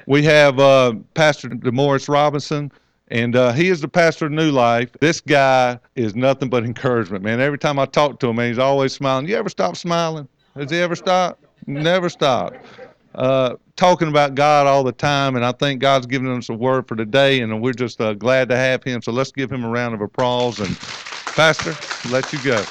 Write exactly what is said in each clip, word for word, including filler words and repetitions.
We have uh, Pastor DeMorris Robinson, and uh, he is the pastor of New Life. This guy is nothing but encouragement, man. Every time I talk to him, man, he's always smiling. You ever stop smiling? Has he ever stopped? Never stopped. Uh, talking about God all the time, and I think God's given us a word for today, and we're just uh, glad to have him. So let's give him a round of applause. And Pastor, let you go.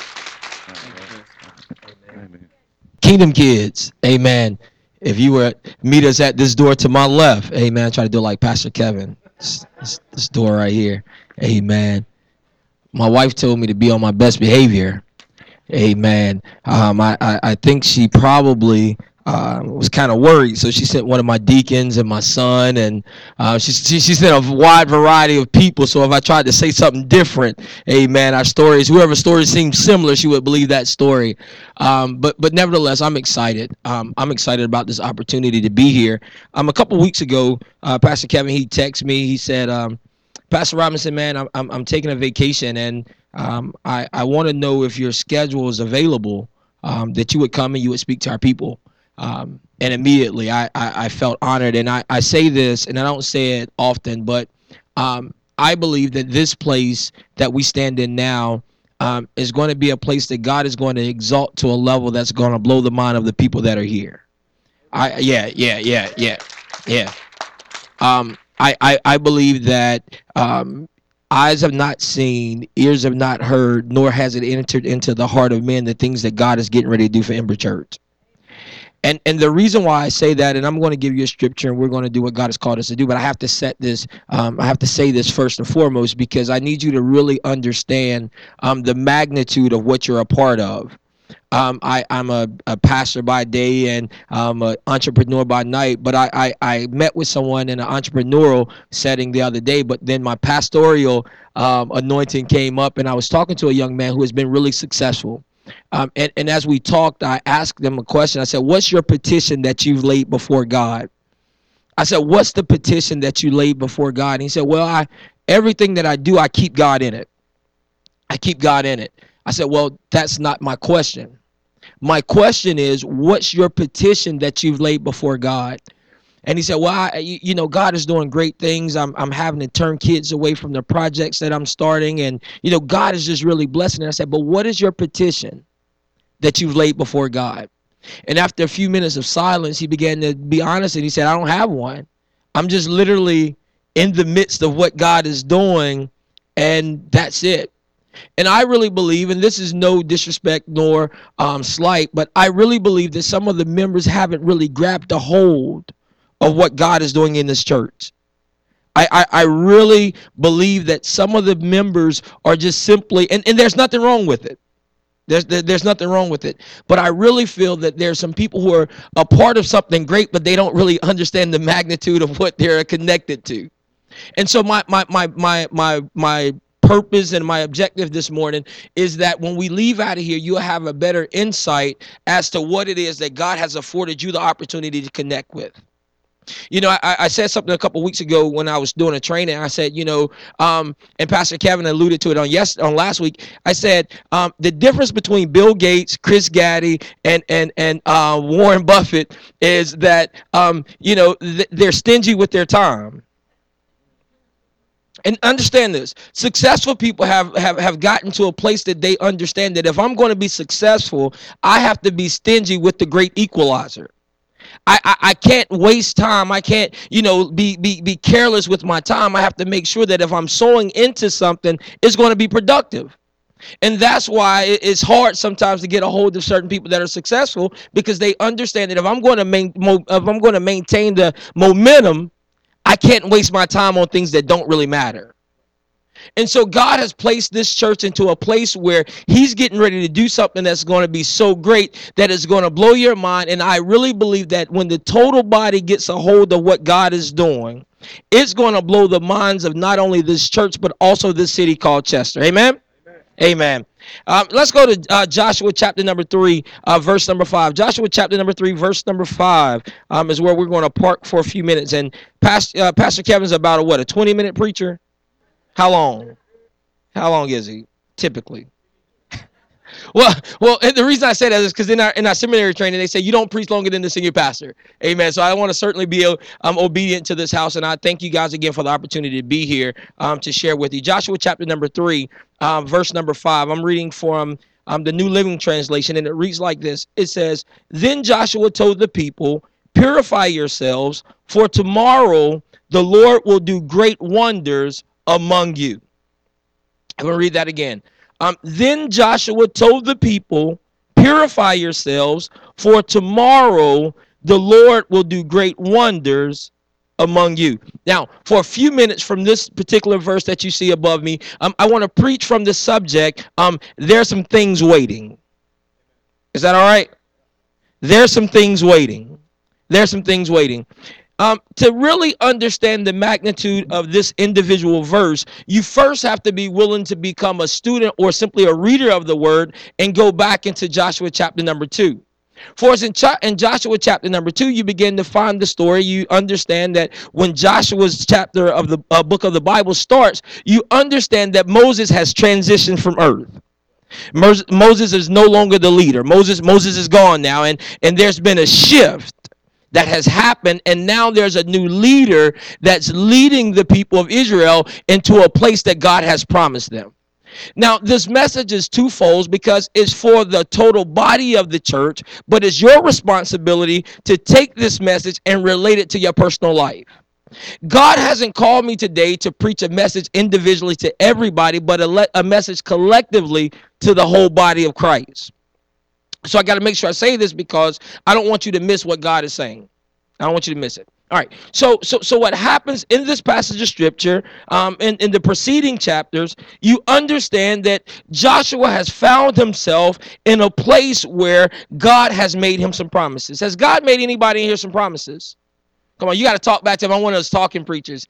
Amen. Kingdom kids, amen. If you were meet us at this door to my left, amen. Try to do it like Pastor Kevin. This, this, this door right here, amen. My wife told me to be on my best behavior, amen. Um, I, I, I think she probably uh, was kind of worried, so she sent one of my deacons and my son, and uh, she, she she sent a wide variety of people. So if I tried to say something different, amen, our stories, whoever story seemed similar, she would believe that story. Um, but but nevertheless, I'm excited. Um, I'm excited about this opportunity to be here. Um, a couple weeks ago, uh, Pastor Kevin, he texted me. He said, um, Pastor Robinson, man, I'm I'm, I'm taking a vacation, and um, I I want to know if your schedule is available, um, that you would come and you would speak to our people. Um, and immediately I, I, I felt honored. And I, I say this, and I don't say it often, but um, I believe that this place that we stand in now um, is going to be a place that God is going to exalt to a level that's going to blow the mind of the people that are here. I yeah, yeah, yeah, yeah, yeah. Um, I, I, I believe that um, eyes have not seen, ears have not heard, nor has it entered into the heart of men the things that God is getting ready to do for Ember Church. And and the reason why I say that, and I'm going to give you a scripture, and we're going to do what God has called us to do, but I have to set this, um, I have to say this first and foremost, because I need you to really understand um, the magnitude of what you're a part of. Um, I, I'm a, a pastor by day and I'm an entrepreneur by night, but I, I, I met with someone in an entrepreneurial setting the other day, but then my pastoral um, anointing came up, and I was talking to a young man who has been really successful. Um, and, and as we talked, I asked them a question. I said, what's your petition that you've laid before God? I said, what's the petition that you laid before God? And he said, well, I everything that I do, I keep God in it. I keep God in it. I said, well, that's not my question. My question is, what's your petition that you've laid before God? And he said, well, I, you know, God is doing great things. I'm I'm having to turn kids away from the projects that I'm starting. And, you know, God is just really blessing. And I said, but what is your petition that you've laid before God? And after a few minutes of silence, he began to be honest. And he said, I don't have one. I'm just literally in the midst of what God is doing. And that's it. And I really believe, and this is no disrespect nor um, slight, but I really believe that some of the members haven't really grabbed a hold of what God is doing in this church. I, I, I really believe that some of the members are just simply, and, and there's nothing wrong with it. There's, there's nothing wrong with it. But I really feel that there's some people who are a part of something great, but they don't really understand the magnitude of what they're connected to. And so my my my my my my purpose and my objective this morning is that when we leave out of here, you'll have a better insight as to what it is that God has afforded you the opportunity to connect with. You know, I, I said something a couple of weeks ago when I was doing a training. I said, you know, um, and Pastor Kevin alluded to it on yes on last week. I said um, the difference between Bill Gates, Chris Gaddy, and and and uh, Warren Buffett is that um, you know th- they're stingy with their time. And understand this, successful people have, have, have gotten to a place that they understand that if I'm going to be successful, I have to be stingy with the great equalizer. I, I, I can't waste time. I can't, you know, be, be, be careless with my time. I have to make sure that if I'm sowing into something, it's going to be productive. And that's why it's hard sometimes to get a hold of certain people that are successful, because they understand that if I'm going to main, if I'm going to maintain the momentum, I can't waste my time on things that don't really matter. And so God has placed this church into a place where he's getting ready to do something that's going to be so great that it's going to blow your mind. And I really believe that when the total body gets a hold of what God is doing, it's going to blow the minds of not only this church, but also this city called Chester. Amen? Amen. Amen. Um, let's go to uh, Joshua chapter number three, uh, verse number five. Joshua chapter number three, verse number five um, is where we're going to park for a few minutes. And Pastor, uh, Pastor Kevin's about a what, a twenty minute preacher? How long? How long is he typically? Well, well, and the reason I say that is because in our in our seminary training, they say you don't preach longer than the senior pastor. Amen. So I want to certainly be um, obedient to this house, and I thank you guys again for the opportunity to be here um, to share with you. Joshua chapter number three, um, verse number five. I'm reading from um, the New Living Translation, and it reads like this. It says, "Then Joshua told the people, 'Purify yourselves, for tomorrow the Lord will do great wonders among you.'" I'm going to read that again. Um, then Joshua told the people, "Purify yourselves, for tomorrow the Lord will do great wonders among you." Now, for a few minutes from this particular verse that you see above me, um, I want to preach from the subject, um, there's some things waiting. Is that all right? There's some things waiting. There's some things waiting. Um, to really understand the magnitude of this individual verse, you first have to be willing to become a student or simply a reader of the word and go back into Joshua chapter number two. For us in, Ch- in Joshua chapter number two, you begin to find the story. You understand that when Joshua's chapter of the uh, book of the Bible starts, you understand that Moses has transitioned from earth. Moses is no longer the leader. Moses, Moses is gone now, and, and there's been a shift that has happened, and now there's a new leader that's leading the people of Israel into a place that God has promised them. Now, this message is twofold because it's for the total body of the church, but it's your responsibility to take this message and relate it to your personal life. God hasn't called me today to preach a message individually to everybody, but a, le- a message collectively to the whole body of Christ. So I got to make sure I say this because I don't want you to miss what God is saying. I don't want you to miss it. All right. So so so what happens in this passage of scripture, um, in, in the preceding chapters, you understand that Joshua has found himself in a place where God has made him some promises. Has God made anybody in here some promises? Come on, you got to talk back to him. I'm one of those talking preachers.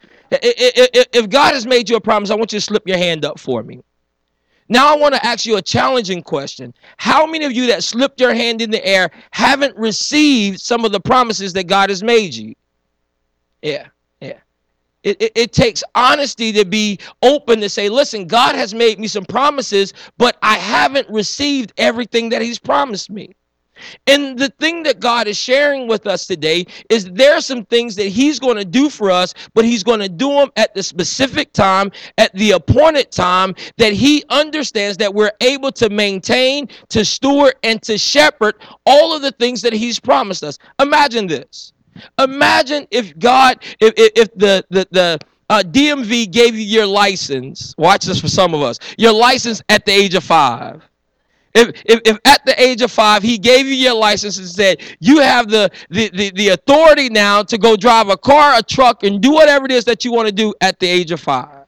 If God has made you a promise, I want you to slip your hand up for me. Now I want to ask you a challenging question. How many of you that slipped your hand in the air haven't received some of the promises that God has made you? Yeah, yeah. It, it, it takes honesty to be open to say, listen, God has made me some promises, but I haven't received everything that he's promised me. And the thing that God is sharing with us today is there are some things that he's going to do for us, but he's going to do them at the specific time, at the appointed time that he understands that we're able to maintain, to steward, and to shepherd all of the things that he's promised us. Imagine this. Imagine if God, if, if, if the, the, the uh, D M V gave you your license. Watch this for some of us. Your license at the age of five. If, if if at the age of five, he gave you your license and said, you have the, the, the, the authority now to go drive a car, a truck, and do whatever it is that you want to do at the age of five.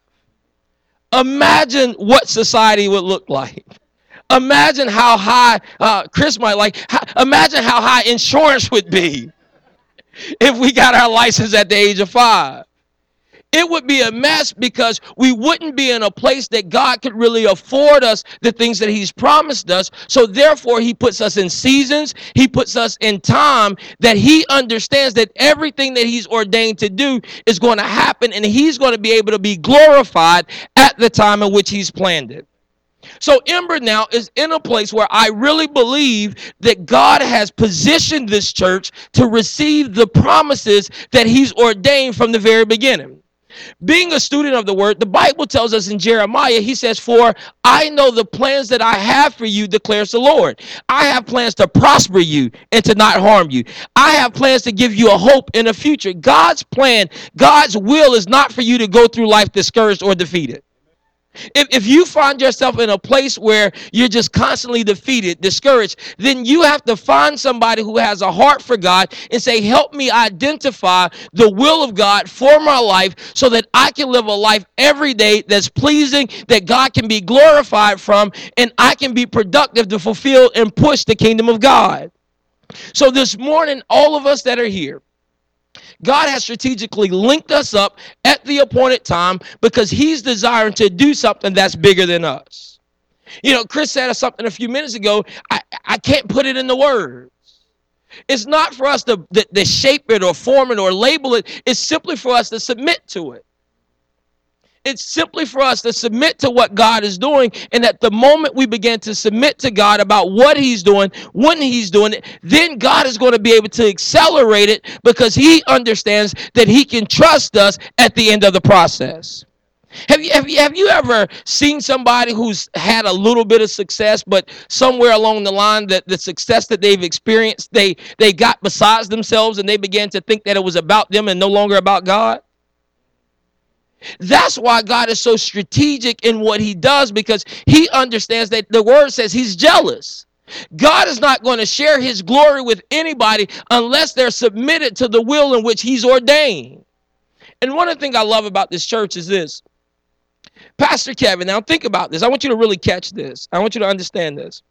Imagine what society would look like. Imagine how high, uh, Chris might like, how, imagine how high insurance would be if we got our license at the age of five. It would be a mess because we wouldn't be in a place that God could really afford us the things that he's promised us. So therefore, he puts us in seasons. He puts us in time that he understands that everything that he's ordained to do is going to happen, and he's going to be able to be glorified at the time in which he's planned it. So Ember now is in a place where I really believe that God has positioned this church to receive the promises that he's ordained from the very beginning. Being a student of the word, the Bible tells us in Jeremiah, he says, for I know the plans that I have for you, declares the Lord. I have plans to prosper you and to not harm you. I have plans to give you a hope in the future. God's plan, God's will is not for you to go through life discouraged or defeated. If, if you find yourself in a place where you're just constantly defeated, discouraged, then you have to find somebody who has a heart for God and say, help me identify the will of God for my life so that I can live a life every day that's pleasing, that God can be glorified from, and I can be productive to fulfill and push the kingdom of God. So this morning, all of us that are here, God has strategically linked us up at the appointed time because he's desiring to do something that's bigger than us. You know, Chris said something a few minutes ago. I, I can't put it in the words. It's not for us to, to, to shape it or form it or label it. It's simply for us to submit to it. It's simply for us to submit to what God is doing. And at the moment we begin to submit to God about what he's doing, when he's doing it, then God is going to be able to accelerate it because he understands that he can trust us at the end of the process. Have you, have you have you ever seen somebody who's had a little bit of success, but somewhere along the line that the success that they've experienced, they they got besides themselves and they began to think that it was about them and no longer about God? That's why God is so strategic in what he does, because he understands that the word says he's jealous. God is not going to share his glory with anybody unless they're submitted to the will in which he's ordained. And one of the things I love about this church is this. Pastor Kevin, now think about this. I want you to really catch this. I want you to understand this.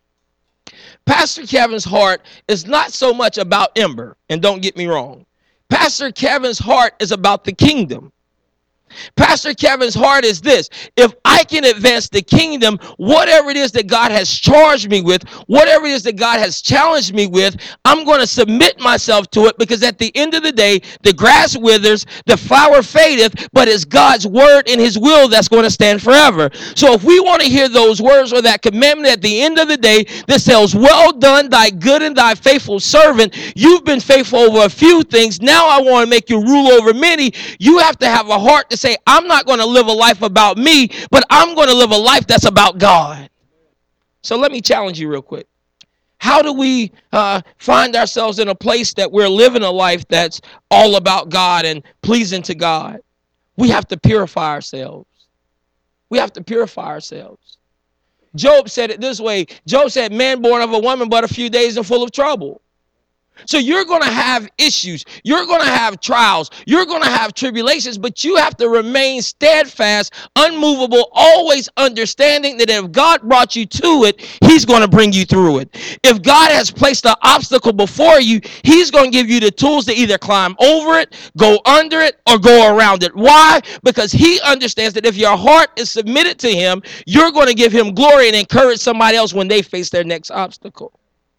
Pastor Kevin's heart is not so much about Ember, and don't get me wrong. Pastor Kevin's heart is about the kingdom. Pastor Kevin's heart is this: if I can advance the kingdom, whatever it is that God has charged me with, whatever it is that God has challenged me with, I'm going to submit myself to it, because at the end of the day, the grass withers, the flower fadeth, but it's God's word and his will that's going to stand forever. So if we want to hear those words or that commandment at the end of the day that says, well done, thy good and thy faithful servant, you've been faithful over a few things, now I want to make you rule over many. You have to have a heart to say, I'm not going to live a life about me, but I'm going to live a life that's about God. So let me challenge you real quick. How do we uh, find ourselves in a place that we're living a life that's all about God and pleasing to God? We have to purify ourselves. We have to purify ourselves. Job said it this way. Job said, man born of a woman but a few days and full of trouble. So you're going to have issues. You're going to have trials. You're going to have tribulations, but you have to remain steadfast, unmovable, always understanding that if God brought you to it, he's going to bring you through it. If God has placed an obstacle before you, he's going to give you the tools to either climb over it, go under it, or go around it. Why? Because he understands that if your heart is submitted to him, you're going to give him glory and encourage somebody else when they face their next obstacle.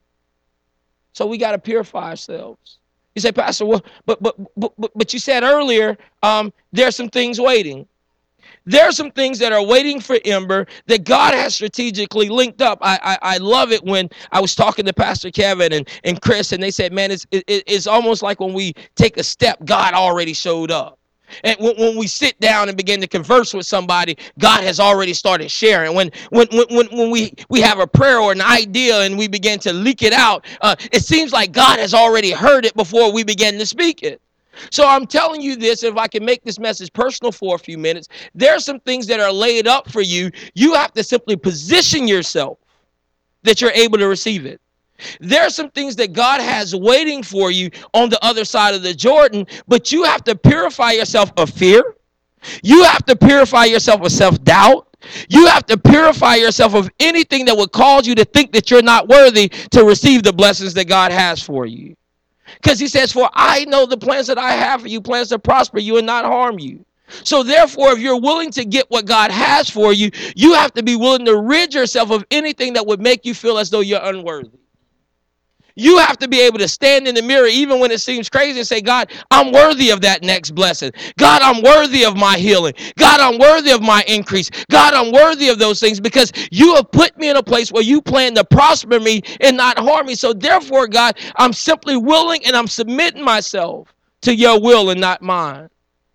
So we got to purify ourselves. You say, Pastor, well, but but but but you said earlier, um, there's some things waiting. There are some things that are waiting for Ember that God has strategically linked up. I I, I love it when I was talking to Pastor Kevin and, and Chris, and they said, man, it's it, it's almost like when we take a step, God already showed up. And when, when we sit down and begin to converse with somebody, God has already started sharing. When when when when we, we have a prayer or an idea and we begin to leak it out, uh, it seems like God has already heard it before we begin to speak it. So I'm telling you this, if I can make this message personal for a few minutes, there are some things that are laid up for you. You have to simply position yourself that you're able to receive it. There are some things that God has waiting for you on the other side of the Jordan, but you have to purify yourself of fear. You have to purify yourself of self-doubt. You have to purify yourself of anything that would cause you to think that you're not worthy to receive the blessings that God has for you. Because he says, for I know the plans that I have for you, plans to prosper you and not harm you. So therefore, if you're willing to get what God has for you, you have to be willing to rid yourself of anything that would make you feel as though you're unworthy. You have to be able to stand in the mirror even when it seems crazy and say, God, I'm worthy of that next blessing. God, I'm worthy of my healing. God, I'm worthy of my increase. God, I'm worthy of those things because you have put me in a place where you plan to prosper me and not harm me. So therefore, God, I'm simply willing and I'm submitting myself to your will and not mine.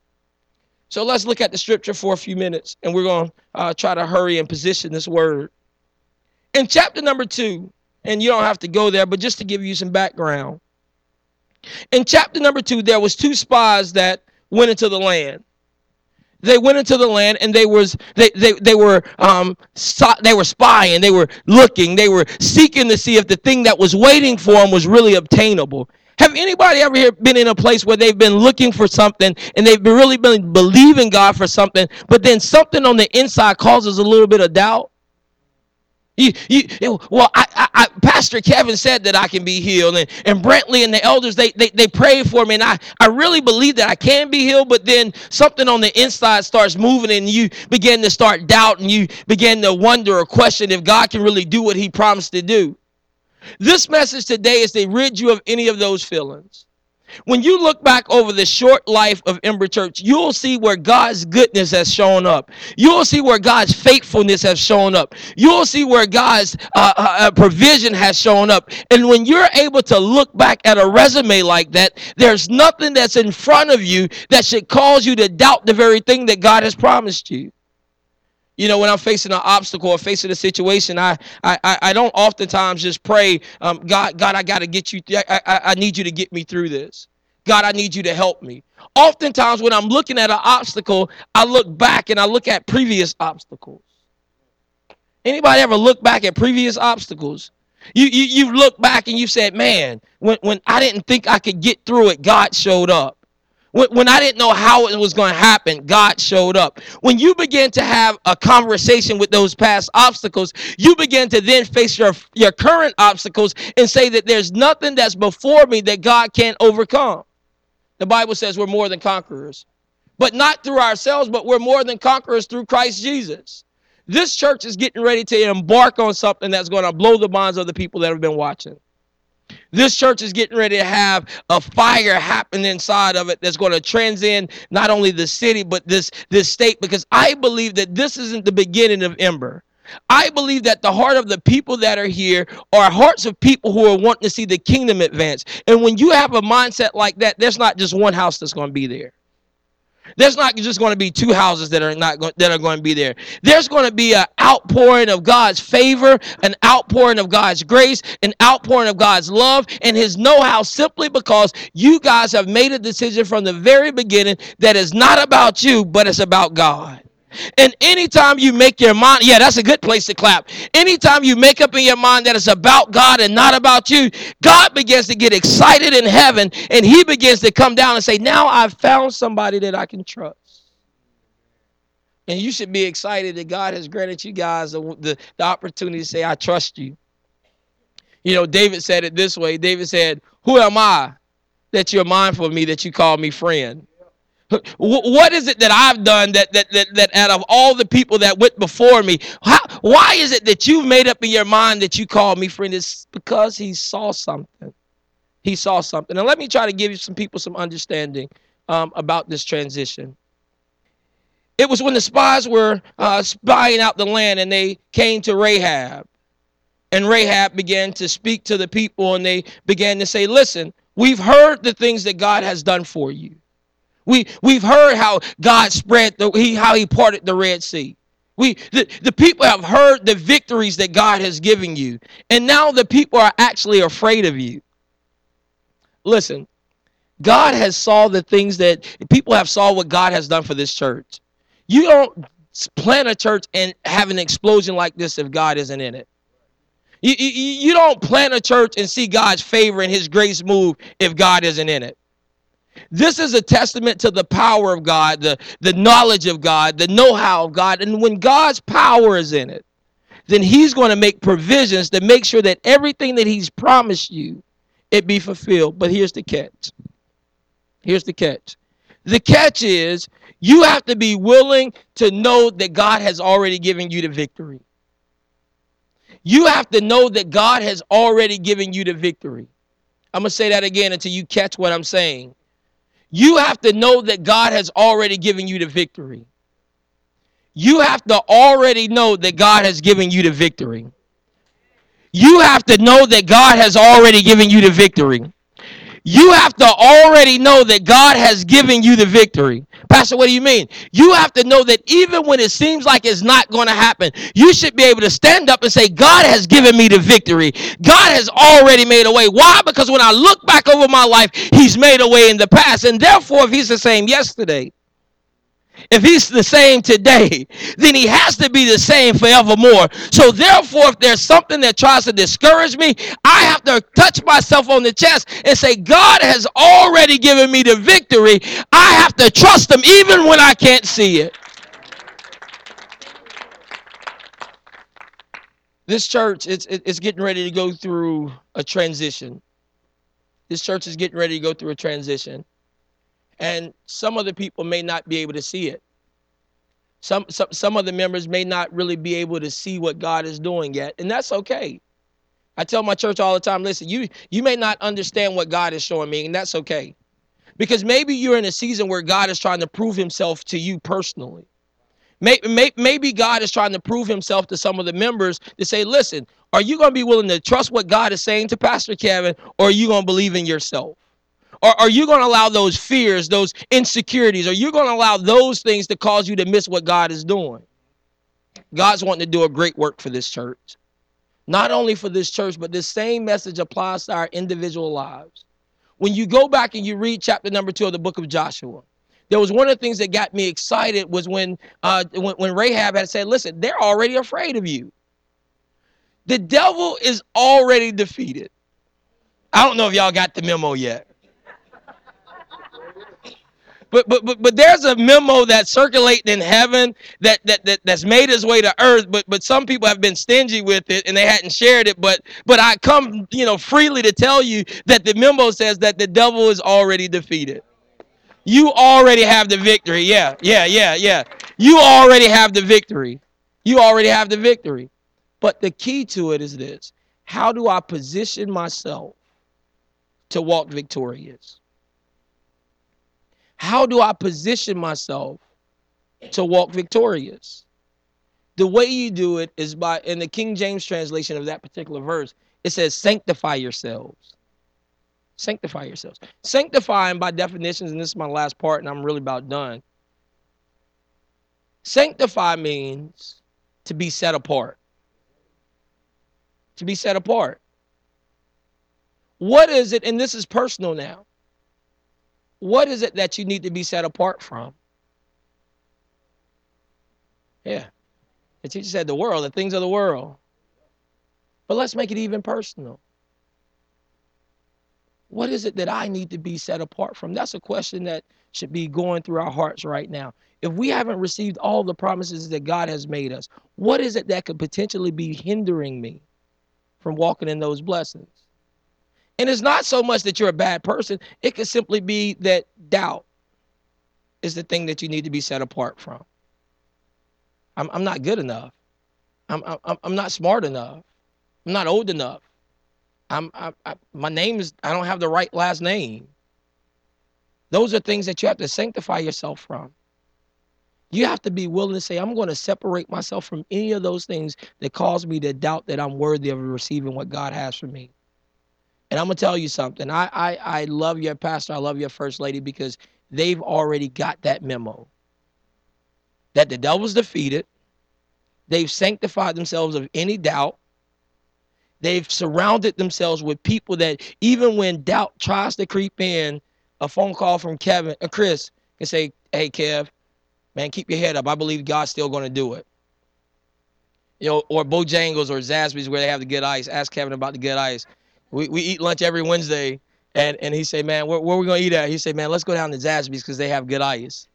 So let's look at the scripture for a few minutes, and we're going to uh, try to hurry and position this word. In chapter number two, and you don't have to go there, but just to give you some background. In chapter number two, there was two spies that went into the land. They went into the land and they was they they they were um so, they were spying, they were looking, they were seeking to see if the thing that was waiting for them was really obtainable. Have anybody ever here been in a place where they've been looking for something and they've really been believing God for something, but then something on the inside causes a little bit of doubt? You, you, well, I, I, I, Pastor Kevin said that I can be healed, and, and Brentley and the elders, they, they, they prayed for me, and I, I really believe that I can be healed, but then something on the inside starts moving, and you begin to start doubting, you begin to wonder or question if God can really do what he promised to do. This message today is to rid you of any of those feelings. When you look back over the short life of Ember Church, you'll see where God's goodness has shown up. You'll see where God's faithfulness has shown up. You'll see where God's uh, uh, provision has shown up. And when you're able to look back at a resume like that, there's nothing that's in front of you that should cause you to doubt the very thing that God has promised you. You know, when I'm facing an obstacle or facing a situation, I I I don't oftentimes just pray, um, God, God, I got to get you. I, I I need you to get me through this. God, I need you to help me. Oftentimes, when I'm looking at an obstacle, I look back and I look at previous obstacles. Anybody ever look back at previous obstacles? You you you look back and you said, man, when when I didn't think I could get through it, God showed up. When I didn't know how it was going to happen, God showed up. When you begin to have a conversation with those past obstacles, you begin to then face your, your current obstacles and say that there's nothing that's before me that God can't overcome. The Bible says we're more than conquerors, but not through ourselves, but we're more than conquerors through Christ Jesus. This church is getting ready to embark on something that's going to blow the minds of the people that have been watching. This church is getting ready to have a fire happen inside of it that's going to transcend not only the city, but this, this state, because I believe that this isn't the beginning of Ember. I believe that the heart of the people that are here are hearts of people who are wanting to see the kingdom advance. And when you have a mindset like that, there's not just one house that's going to be there. There's not just going to be two houses that are not go- that are going to be there. There's going to be an outpouring of God's favor, an outpouring of God's grace, an outpouring of God's love and his know-how, simply because you guys have made a decision from the very beginning that is not about you, but it's about God. And anytime you make your mind, yeah, that's a good place to clap. Anytime you make up in your mind that it's about God and not about you, God begins to get excited in heaven, and he begins to come down and say, now I've found somebody that I can trust. And you should be excited that God has granted you guys the, the, the opportunity to say, I trust you. You know, David said it this way. David said, who am I that you're mindful of me, that you call me friend? What is it that I've done that that that, that out of all the people that went before me, how, why is it that you've made up in your mind that you call me friend? It's because he saw something. He saw something. And let me try to give you some people some understanding um, about this transition. It was when the spies were uh, spying out the land, and they came to Rahab. And Rahab began to speak to the people, and they began to say, listen, we've heard the things that God has done for you. We, we've heard how God spread, the, he, how he parted the Red Sea. We, the, the people have heard the victories that God has given you. And now the people are actually afraid of you. Listen, God has saw the things that, people have saw what God has done for this church. You don't plant a church and have an explosion like this if God isn't in it. You, you, you don't plant a church and see God's favor and his grace move if God isn't in it. This is a testament to the power of God, the, the knowledge of God, the know-how of God. And when God's power is in it, then he's going to make provisions to make sure that everything that he's promised you, it be fulfilled. But here's the catch. Here's the catch. The catch is you have to be willing to know that God has already given you the victory. You have to know that God has already given you the victory. I'm going to say that again until you catch what I'm saying. You have to know that God has already given you the victory. You have to already know that God has given you the victory. You have to know that God has already given you the victory. You have to already know that God has given you the victory. Pastor, what do you mean? You have to know that even when it seems like it's not going to happen, you should be able to stand up and say, God has given me the victory. God has already made a way. Why? Because when I look back over my life, he's made a way in the past. And therefore, if he's the same yesterday, if he's the same today, then he has to be the same forevermore. So therefore, if there's something that tries to discourage me, I have to touch myself on the chest and say, God has already given me the victory. I have to trust him even when I can't see it. This church, it's, it's getting ready to go through a transition. This church is getting ready to go through a transition. And some of the people may not be able to see it. Some, some, some of the members may not really be able to see what God is doing yet. And that's okay. I tell my church all the time, listen, you, you may not understand what God is showing me, and that's okay. Because maybe you're in a season where God is trying to prove himself to you personally. Maybe, maybe God is trying to prove himself to some of the members to say, listen, are you going to be willing to trust what God is saying to Pastor Kevin, or are you going to believe in yourself? Or are you going to allow those fears, those insecurities, are you going to allow those things to cause you to miss what God is doing? God's wanting to do a great work for this church. Not only for this church, but this same message applies to our individual lives. When you go back and you read chapter number two of the book of Joshua, there was one of the things that got me excited was when, uh, when, when Rahab had said, listen, they're already afraid of you. The devil is already defeated. I don't know if y'all got the memo yet. But but but but there's a memo that's circulating in heaven that, that that that's made its way to earth. But but some people have been stingy with it and they hadn't shared it. But but I come you know freely to tell you that the memo says that the devil is already defeated. You already have the victory. Yeah yeah yeah yeah. You already have the victory. You already have the victory. But the key to it is this: how do I position myself to walk victorious? How do I position myself to walk victorious? The way you do it is by, in the King James translation of that particular verse, it says, sanctify yourselves. Sanctify yourselves. Sanctifying by definitions, and this is my last part, and I'm really about done. Sanctify means to be set apart. To be set apart. What is it, and this is personal now, what is it that you need to be set apart from? Yeah. The teacher said the world, the things of the world. But let's make it even personal. What is it that I need to be set apart from? That's a question that should be going through our hearts right now. If we haven't received all the promises that God has made us, what is it that could potentially be hindering me from walking in those blessings? And it's not so much that you're a bad person. It could simply be that doubt is the thing that you need to be set apart from. I'm, I'm not good enough. I'm, I'm, I'm not smart enough. I'm not old enough. I'm, I, I, my name is, I don't have the right last name. Those are things that you have to sanctify yourself from. You have to be willing to say, I'm going to separate myself from any of those things that cause me to doubt that I'm worthy of receiving what God has for me. And I'm going to tell you something. I, I, I love your pastor. I love your first lady because they've already got that memo. That the devil's defeated. They've sanctified themselves of any doubt. They've surrounded themselves with people that even when doubt tries to creep in, a phone call from Kevin and Chris can say, hey, Kev, man, keep your head up. I believe God's still going to do it. You know, or Bojangles or Zaxby's where they have the good ice. Ask Kevin about the good ice. We we eat lunch every Wednesday, and, and he say, man, where, where are we going to eat at? He say, man, let's go down to Zaxby's because they have good ice.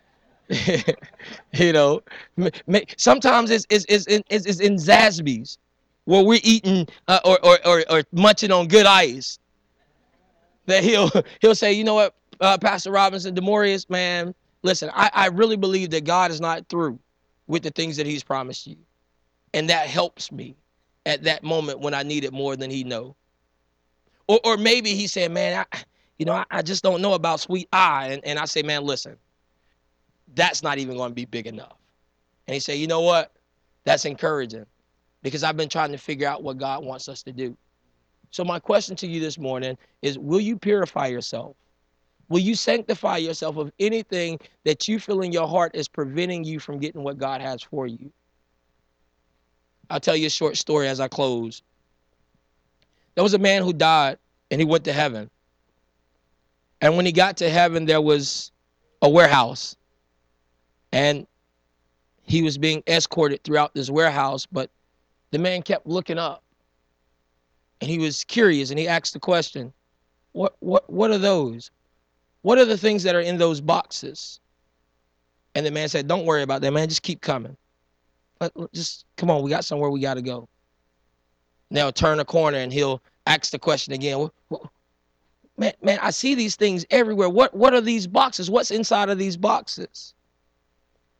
You know, sometimes it's, it's, it's, it's, it's in Zaxby's where we're eating uh, or, or, or, or munching on good ice. That he'll he'll say, you know what, uh, Pastor Robinson, Demorius, man, listen, I, I really believe that God is not through with the things that he's promised you. And that helps me at that moment when I need it more than he know. Or or maybe he said, man, I, you know, I, I just don't know about sweet I. And, and I say, man, listen, that's not even going to be big enough. And he said, you know what? That's encouraging because I've been trying to figure out what God wants us to do. So my question to you this morning is, will you purify yourself? Will you sanctify yourself of anything that you feel in your heart is preventing you from getting what God has for you? I'll tell you a short story as I close. There was a man who died and he went to heaven. And when he got to heaven, there was a warehouse. And he was being escorted throughout this warehouse, but the man kept looking up. And he was curious and he asked the question, what, what, what are those? What are the things that are in those boxes? And the man said, don't worry about that, man. Just keep coming. Just come on. We got somewhere we got to go. Now turn a corner and he'll ask the question again. Man, man, I see these things everywhere. What, what are these boxes? What's inside of these boxes?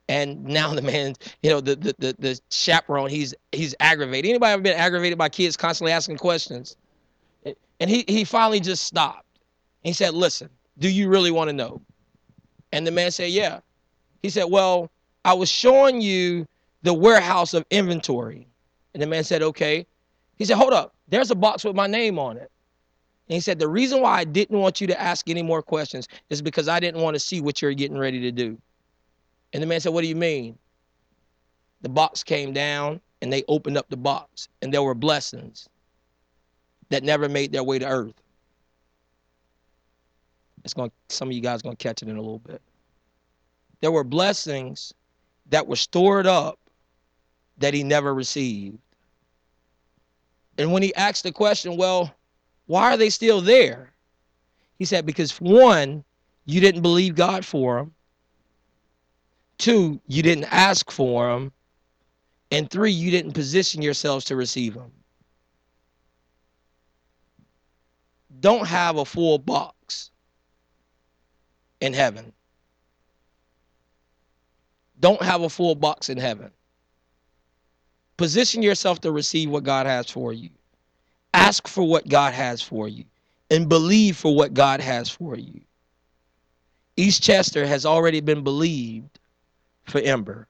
And now the man, you know, the the the, the chaperone, he's he's aggravated. Anybody ever been aggravated by kids constantly asking questions? And he he finally just stopped. He said, "Listen, do you really want to know?" And the man said, "Yeah." He said, "Well, I was showing you the warehouse of inventory." And the man said, "Okay." He said, "Hold up. There's a box with my name on it." And he said, "The reason why I didn't want you to ask any more questions is because I didn't want to see what you're getting ready to do." And the man said, "What do you mean?" The box came down and they opened up the box and there were blessings that never made their way to earth. It's going some of you guys are going to catch it in a little bit. There were blessings that were stored up that he never received. And when he asked the question, well, why are they still there? He said, because one, you didn't believe God for them. Two, you didn't ask for them. And three, you didn't position yourselves to receive them. Don't have a full box in heaven. Don't have a full box in heaven. Position yourself to receive what God has for you. Ask for what God has for you. And believe for what God has for you. East Chester has already been believed for Ember.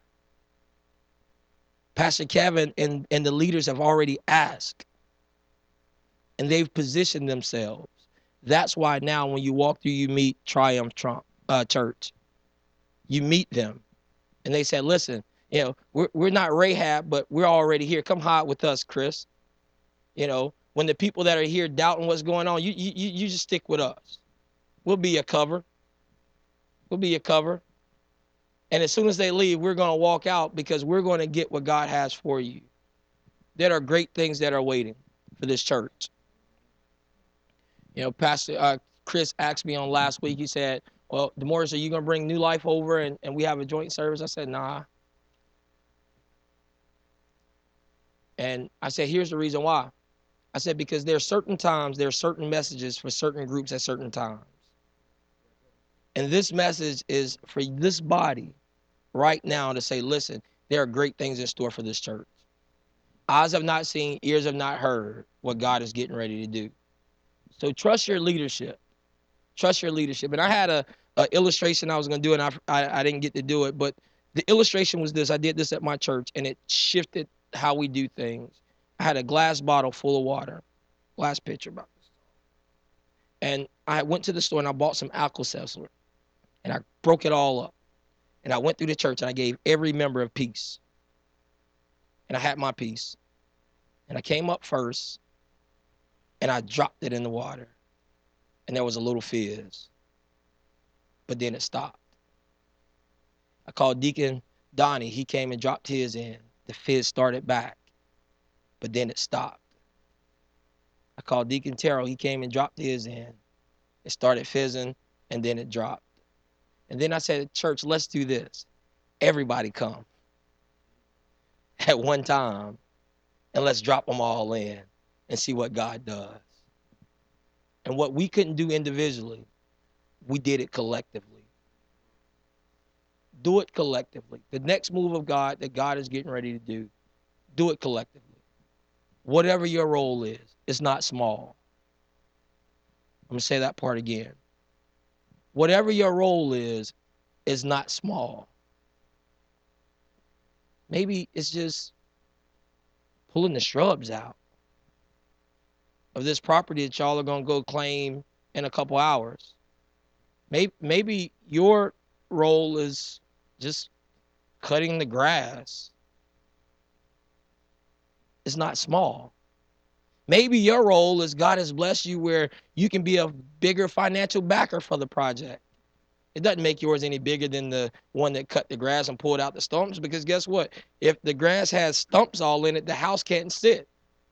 Pastor Kevin and, and the leaders have already asked. And they've positioned themselves. That's why now when you walk through, you meet Triumph Trump, uh, Church. You meet them. And they said, listen, you know, we're, we're not Rahab, but we're already here. Come hide with us, Chris. You know, when the people that are here doubting what's going on, you, you, you just stick with us. We'll be a cover. We'll be a cover. And as soon as they leave, we're going to walk out because we're going to get what God has for you. There are great things that are waiting for this church. You know, Pastor uh, Chris asked me on last week, he said, well, DeMorris, are you going to bring New Life over and, and we have a joint service? I said, nah. And I said, here's the reason why. I said, because there are certain times, there are certain messages for certain groups at certain times. And this message is for this body right now to say, listen, there are great things in store for this church. Eyes have not seen, ears have not heard what God is getting ready to do. So trust your leadership. Trust your leadership. And I had a, a illustration I was going to do, and I, I I didn't get to do it. But the illustration was this. I did this at my church, and it shifted how we do things. I had a glass bottle full of water, glass pitcher about this. And I went to the store, and I bought some Alka-Seltzer, and I broke it all up. And I went through the church, and I gave every member a piece. And I had my piece. And I came up first, and I dropped it in the water. And there was a little fizz. But then it stopped. I called Deacon Donnie. He came and dropped his in. The fizz started back. But then it stopped. I called Deacon Terrell. He came and dropped his in. It started fizzing, and then it dropped. And then I said, church, let's do this. Everybody come at one time, and let's drop them all in and see what God does. And what we couldn't do individually, we did it collectively. Do it collectively. The next move of God that God is getting ready to do, do it collectively. Whatever your role is, it's not small. I'm going to say that part again. Whatever your role is, is not small. Maybe it's just pulling the shrubs out of this property that y'all are going to go claim in a couple hours. Maybe, maybe your role is just cutting the grass. It's not small. Maybe your role is God has blessed you where you can be a bigger financial backer for the project. It doesn't make yours any bigger than the one that cut the grass and pulled out the stumps, because guess what? If the grass has stumps all in it, the house can't sit.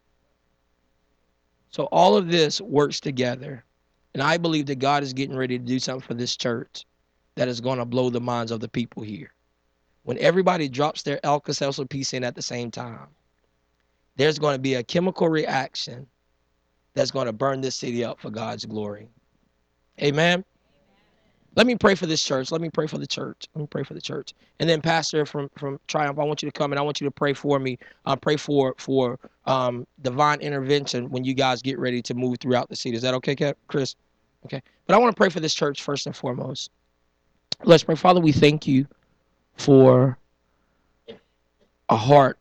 So all of this works together. And I believe that God is getting ready to do something for this church that is going to blow the minds of the people here. When everybody drops their Alka-Seltzer piece in at the same time, there's going to be a chemical reaction that's going to burn this city up for God's glory. Amen? Let me pray for this church. Let me pray for the church. Let me pray for the church. And then Pastor from, from Triumph, I want you to come and I want you to pray for me. Uh, pray for for um, divine intervention when you guys get ready to move throughout the city. Is that okay, Cap? Chris? Okay. But I want to pray for this church first and foremost. Let's pray. Father, we thank you for a heart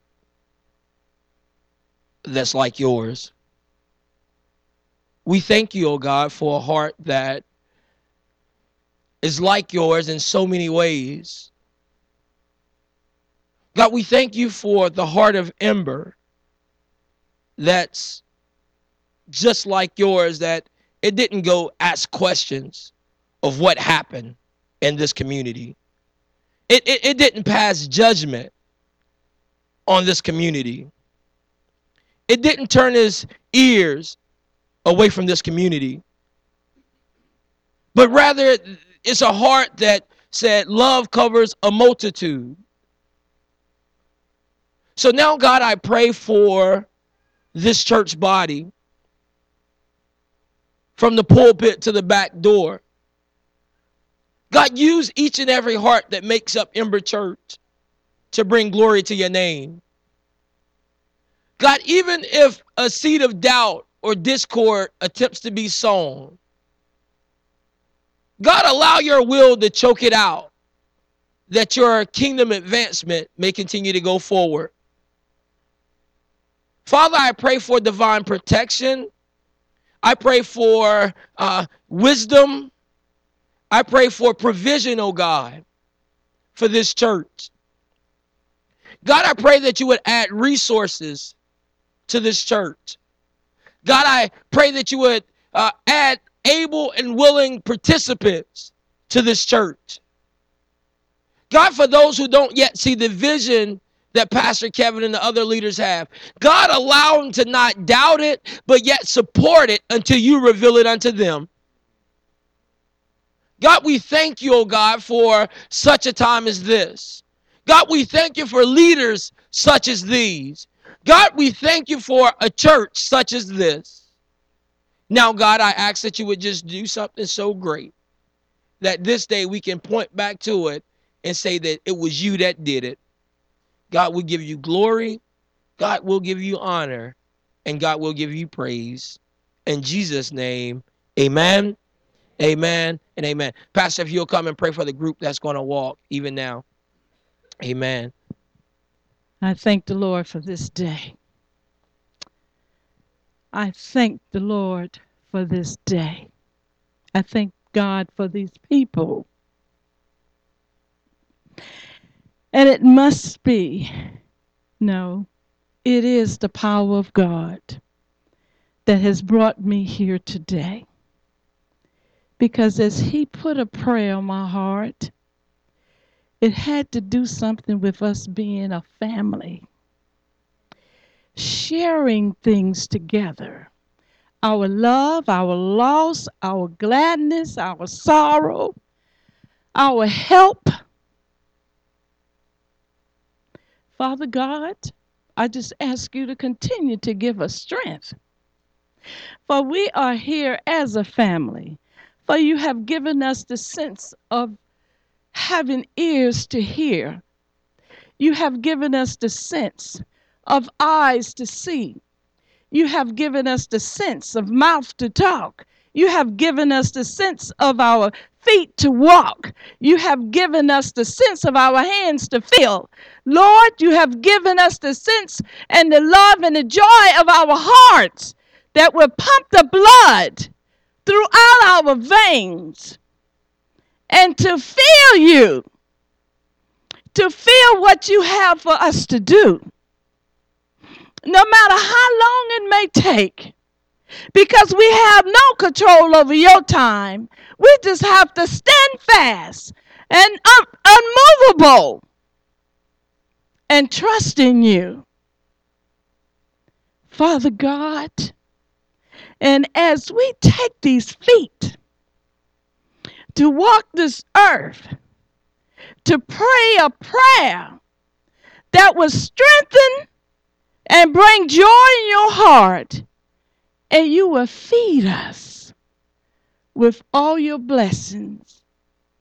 that's like yours. We thank you, oh God, for a heart that is like yours in so many ways. God, we thank you for the heart of Ember that's just like yours, that it didn't go ask questions of what happened in this community. It, it, it didn't pass judgment on this community. It didn't turn his ears away from this community. But rather, it's a heart that said love covers a multitude. So now, God, I pray for this church body from the pulpit to the back door. God, use each and every heart that makes up Ember Church to bring glory to your name. God, even if a seed of doubt or discord attempts to be sown, God, allow your will to choke it out, that your kingdom advancement may continue to go forward. Father, I pray for divine protection. I pray for uh, wisdom. I pray for provision, oh God, for this church. God, I pray that you would add resources to this church. God, I pray that you would uh, add able and willing participants to this church. God, for those who don't yet see the vision that Pastor Kevin and the other leaders have, God, allow them to not doubt it, but yet support it until you reveal it unto them. God, we thank you, oh God, for such a time as this. God, we thank you for leaders such as these. God, we thank you for a church such as this. Now, God, I ask that you would just do something so great that this day we can point back to it and say that it was you that did it. God will give you glory. God will give you honor. And God will give you praise. In Jesus' name, amen, amen, and amen. Pastor, if you'll come and pray for the group that's going to walk even now. Amen. I thank the Lord for this day. I thank the Lord for this day. I thank God for these people. And it must be, no, it is the power of God that has brought me here today. Because as he put a prayer on my heart, it had to do something with us being a family, sharing things together. Our love, our loss, our gladness, our sorrow, our help. Father God, I just ask you to continue to give us strength. For we are here as a family. For you have given us the sense of having ears to hear. You have given us the sense of eyes to see. You have given us the sense of mouth to talk. You have given us the sense of our feet to walk. You have given us the sense of our hands to feel. Lord, you have given us the sense and the love and the joy of our hearts that will pump the blood throughout our veins. And to feel you, to feel what you have for us to do. No matter how long it may take, because we have no control over your time. We just have to stand fast and un- unmovable and trust in you. Father God, and as we take these feet to walk this earth, to pray a prayer that will strengthen and bring joy in your heart, and you will feed us with all your blessings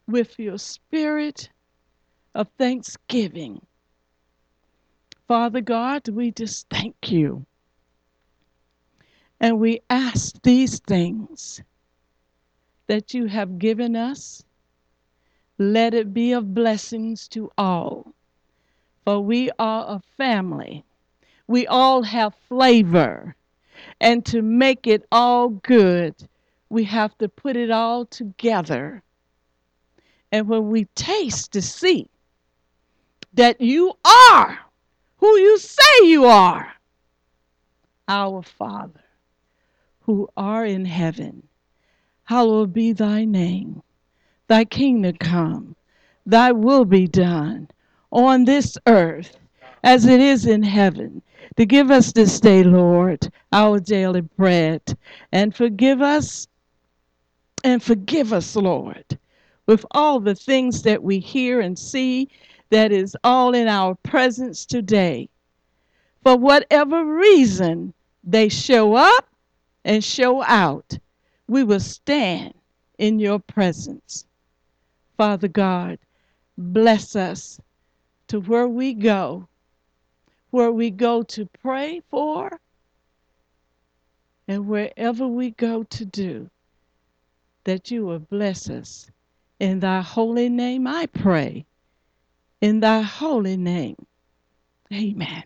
with your spirit of thanksgiving. Father God, we just thank you. And we ask these things that you have given us. Let it be of blessings to all. For we are a family. We all have flavor. And to make it all good, we have to put it all together. And when we taste to see that you are who you say you are, our Father, who are in heaven, hallowed be thy name. Thy kingdom come, thy will be done on this earth as it is in heaven. To give us this day, Lord, our daily bread, and forgive us, and forgive us, Lord, with all the things that we hear and see that is all in our presence today. For whatever reason they show up and show out, we will stand in your presence. Father God, bless us to where we go, where we go to pray for, and wherever we go to do, that you will bless us. In thy holy name I pray. In thy holy name, amen.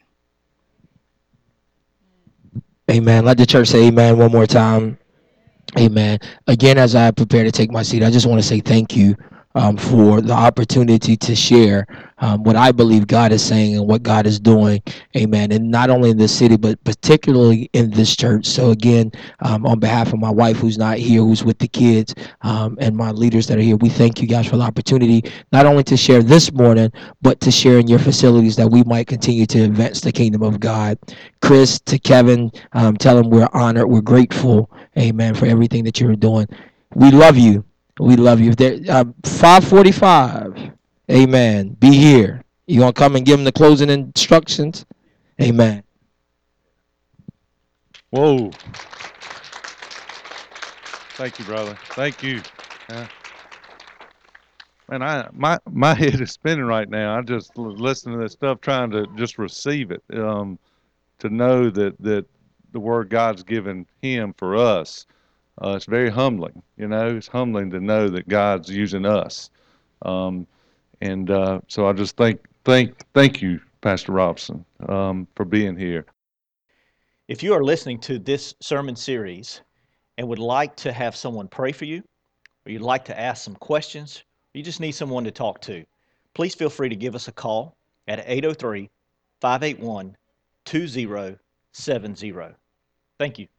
Amen. Let the church say amen one more time. Amen. Again, as I prepare to take my seat, I just want to say thank you um, for the opportunity to share um, what I believe God is saying and what God is doing. Amen. And not only in this city, but particularly in this church. So again, um, on behalf of my wife who's not here, who's with the kids, um, and my leaders that are here, we thank you guys for the opportunity, not only to share this morning, but to share in your facilities that we might continue to advance the kingdom of God. Chris, to Kevin, um, tell them we're honored, we're grateful, amen, for everything that you're doing. We love you. We love you. There, uh, five forty-five, amen. Be here. You gonna come and give them the closing instructions? Amen. Whoa. Thank you, brother. Thank you. Uh, man, I my my head is spinning right now. I just was listening to this stuff, trying to just receive it. Um, to know that that the word God's given him for us. Uh, it's very humbling, you know. It's humbling to know that God's using us, um, and uh, so I just thank thank thank you, Pastor Robson, um, for being here. If you are listening to this sermon series and would like to have someone pray for you, or you'd like to ask some questions, or you just need someone to talk to, please feel free to give us a call at eight oh three, five eight one, two oh seven oh. Thank you.